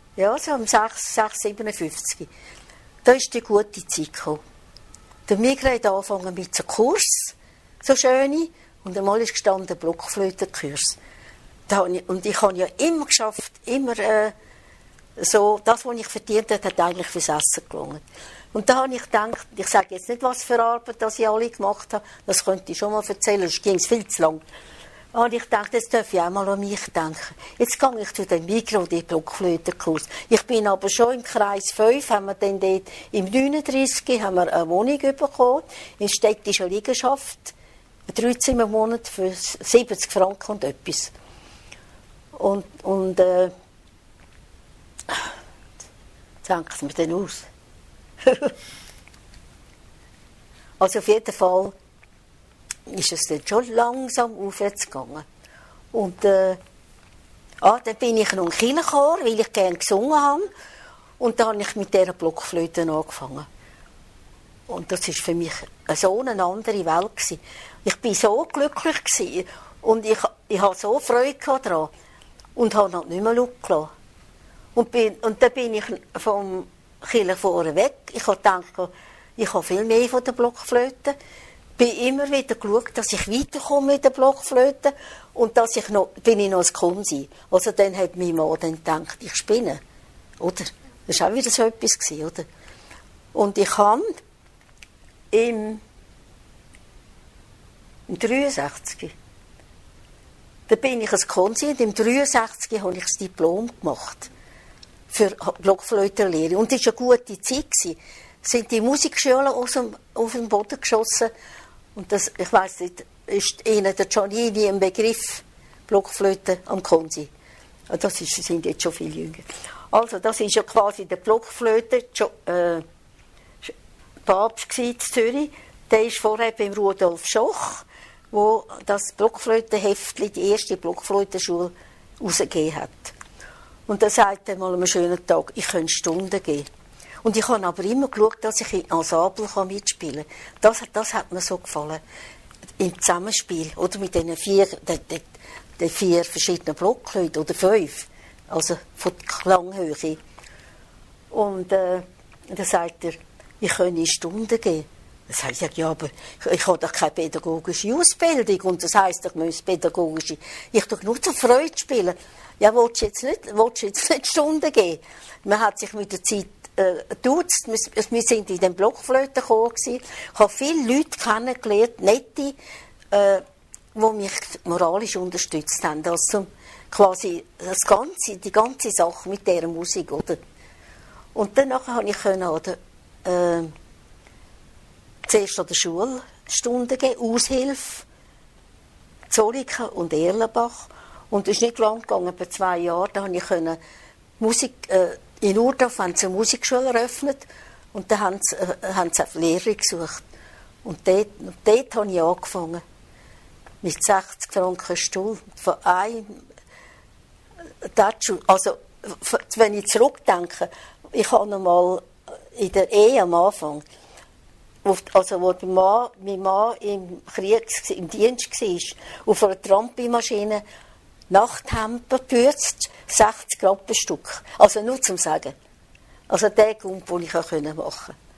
Ja, so um 6,57. Da ist die gute Zeit gekommen. Der Migros hat angefangen mit so Kurs, so schöne, und einmal ist gestanden Blockflötenkurs. Und ich habe ja immer geschafft, immer so, das, was ich verdient habe, hat eigentlich fürs Essen gelangt. Und da habe ich gedacht, ich sage jetzt nicht, was für Arbeit das ich alle gemacht habe, das könnte ich schon mal erzählen, sonst ging es viel zu lang. Und ich dachte, jetzt darf ich auch mal an mich denken. Jetzt gehe ich zu dem Migros, den Blockflötenkurs. Ich bin aber schon im Kreis 5, haben wir dann dort im 39 haben wir eine Wohnung bekommen, in städtischer Liegenschaft, 13 im Monat für 70 Franken und etwas. Und jetzt hängt es mir dann aus. Also auf jeden Fall ist es dann schon langsam aufwärts gegangen. Und dann bin ich noch in Kirchenchor, weil ich gerne gesungen habe. Und dann habe ich mit dieser Blockflöte angefangen. Und das war für mich so eine andere Welt gewesen. Ich war so glücklich gewesen. Und ich hatte so Freude daran. Und habe halt nicht mehr Luft gelassen. Und dann bin ich vom Kirchenchor weg. Ich habe gedacht, ich habe viel mehr von der Blockflöte. Bin immer wieder geschaut, dass ich weiterkomme mit der Blockflöte und dass ich noch, bin ich noch ein Konsi. Also dann hat mein Mann dann gedacht, ich spinne, oder? Das war auch wieder so etwas gewesen, oder? Und ich habe im 63, da bin ich ein Konsi und im 63 habe ich das Diplom gemacht für Blockflötenlehre. Und das war eine gute Zeit gewesen. Sind die Musikschulen auf den Boden geschossen. Und das, ich weiss nicht, ist Ihnen der Giannini ein Begriff, Blockflöte am Konsi? Das sind jetzt schon viel jünger. Also, das ist ja quasi der Blockflöte, Papst in Zürich. Der ist vorher beim Rudolf Schoch, wo das Blockflötenheftli, die erste Blockflötenschule, rausgegeben hat. Und er sagte mal an einem schönen Tag, ich könnte Stunden geben. Und ich habe aber immer geschaut, dass ich in Ensemble mitspielen kann. Das hat mir so gefallen. Im Zusammenspiel. Oder mit den vier verschiedenen Blockflöten. Oder 5. Also von der Klanghöhe. Und dann sagt er, ich könnte Stunden geben. Dann sage ich, ja, aber ich habe doch keine pädagogische Ausbildung. Und das heisst, ich muss pädagogische. Ich tue nur zur Freude spielen. Ja, willst du jetzt nicht Stunden geben? Man hat sich mit der Zeit duzt. Wir sind in den Blockflötenchor gewesen. Ich habe viele Leute kennengelernt, nette, die mich moralisch unterstützt haben. Also quasi die ganze Sache mit dieser Musik, oder? Und danach konnte ich zuerst an der Schule Stunden geben, Aushilfe, Zolliken und Erlenbach. Und es ist nicht lang gegangen, etwa 2 Jahre, da konnte ich Musik, in Urdorf haben sie eine Musikschule eröffnet und dann haben sie eine Lehrerin gesucht. Und dort habe ich angefangen. Mit 60 Franken Stuhl. Von einem also, wenn ich zurückdenke, ich habe noch mal in der Ehe am Anfang, also wo mein Mann im Dienst war, auf einer Trampi-Maschine Nachthemden gebürzt, 60 Rappen Stück. Also nur zum Sagen. Also der Grund, den ich machen konnte.